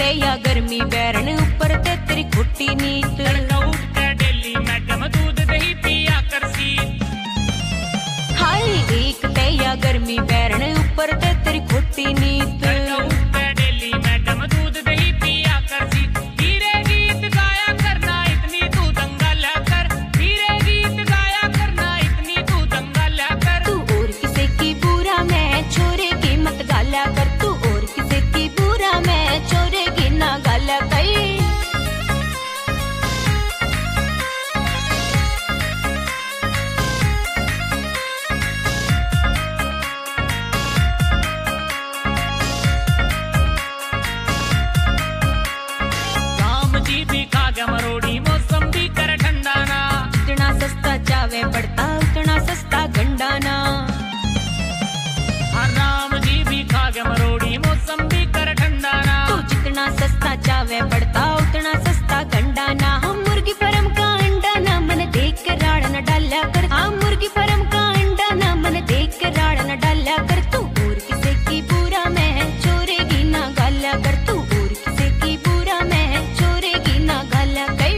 ते या गर्मी बैरन ऊपर ते तेरी खोटी नीत। उठ के डेली मैडम दूध दही पिया कर सी। हाय एक ते या गर्मी बैरन ऊपर ते तेरी खोटी नीत। उठ के डेली मैडम दूध दही पिया कर सी। धीरे गीत गाया करना इतनी तू दंगल कर। धीरे गीत गाया करना इतनी तू दंगल कर। तू और किसे की बुरा मैं छोरे की मत गाला कर। तू और किसे की बुरा मैं छोरे की ना गाला कर। मरोड़ी मौसम्बी कर ठंडा ना। जितना सस्ता चावे पड़ता उतना सस्ता गंडाना। राम जी भी खा गया मरोड़ी मौसम्बी कर ठंडा ना। तू जितना सस्ता चावे पड़ता उतना सस्ता गंडाना। हम मुर्गी फरम का अंडा ना मन देख कर राड़ न डाला कर। हम मुर्गी फरम का अंडा ना मन देख कर राड़ न डाला कर। तू और किसे की बुरा मैं छोरेगी ना गाला कर। तू और किसे की बुरा मैं छोरेगी ना गाला कर।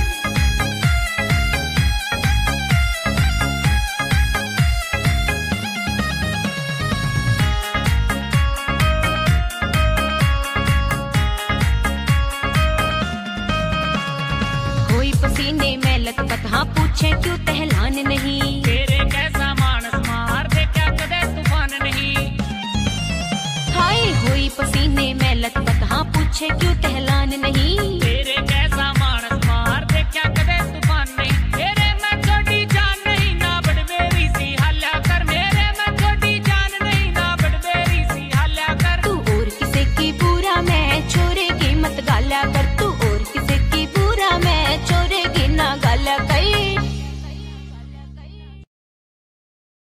कोई पसीने में लथपथ हाँ पूछे क्यों तहलान नहीं। तेरे कैसा मानस मार दे क्या कदे तूफान नहीं। हाय हुई पसीने में लथपथ हाँ पूछे क्यों